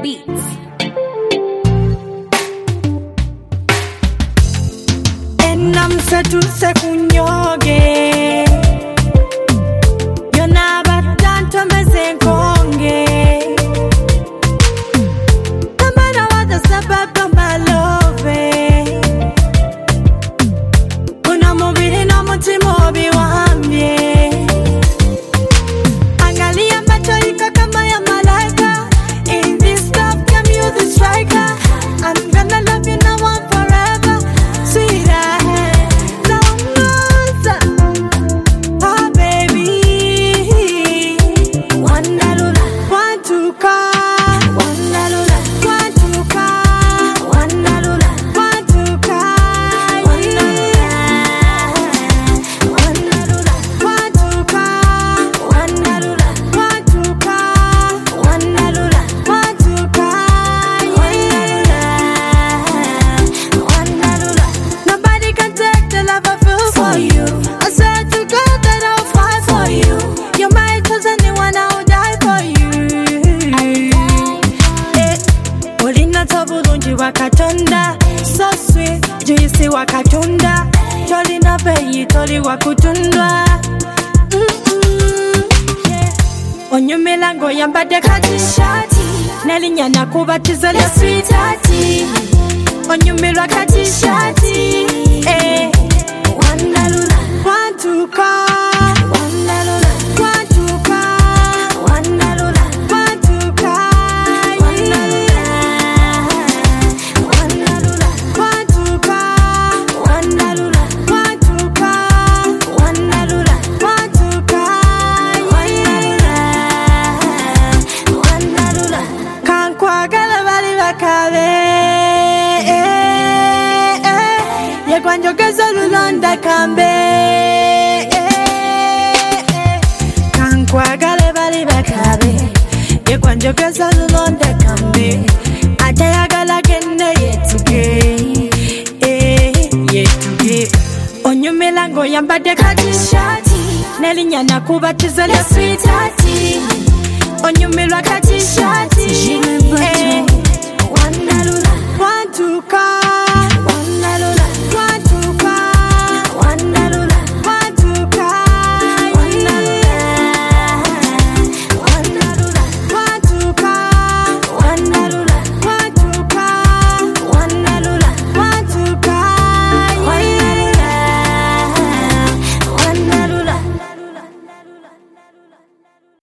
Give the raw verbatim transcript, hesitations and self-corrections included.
Beats. Enam setu sekunyoge Yona batanto mezenkonge Kamana wada sababu malove Kuna mubili na mutima obiwambye Angalia macho iko kama ya malaika In this love come you the striker I'm gonna love you now and forever Sweetheart Wakatonda, so sweet, juisi wakatunda Toli na peyi, toli wakutundwa Onyumilango yambade katishati Nelinyana kubatiza le sweetati Onyumilwa katishati Eh, wandalula Wantuka Wandalula Wantuka Wandalula Wantuka Kwanjogeza lulonda kambe Kankwagale bali bakabe Ye kwanjogeza lulonda kambe Atayagala genne yetuge Yetuge Onyumilango yambade katishati Nelinyana kubatiza le sweetati Onyumilwa katishati Wanalula Wantuka